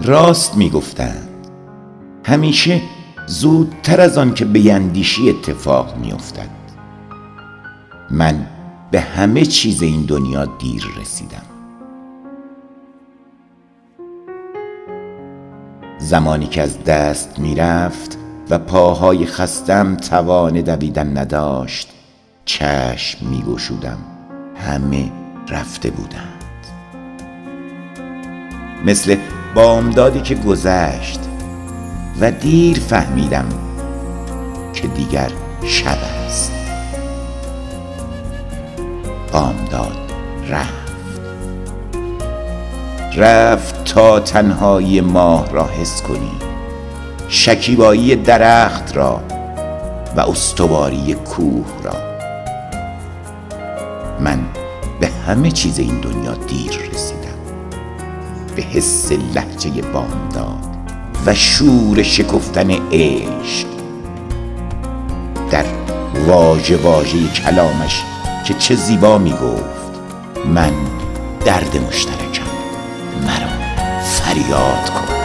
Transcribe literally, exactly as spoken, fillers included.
راست میگفتند. همیشه زودتر از آن که بیندیشی اتفاق میافتد. من به همه چیز این دنیا دیر رسیدم. زمانی که از دست میرفت و پاهای خستم توان دویدن نداشت، چشم میگشودم. همه رفته بودند. مثل بامدادی که گذشت و دیر فهمیدم که دیگر شب است. بامداد رفت رفت تا تنهایی ماه را حس کنی، شکیبایی درخت را و استواری کوه را. من به همه چیز این دنیا دیر رسیدم. به حس لهجه بامداد و شور شکفتن عشق در واژه واژه کلامش که چه زیبا می گفت: من درد مشترکم، مرا فریاد کن.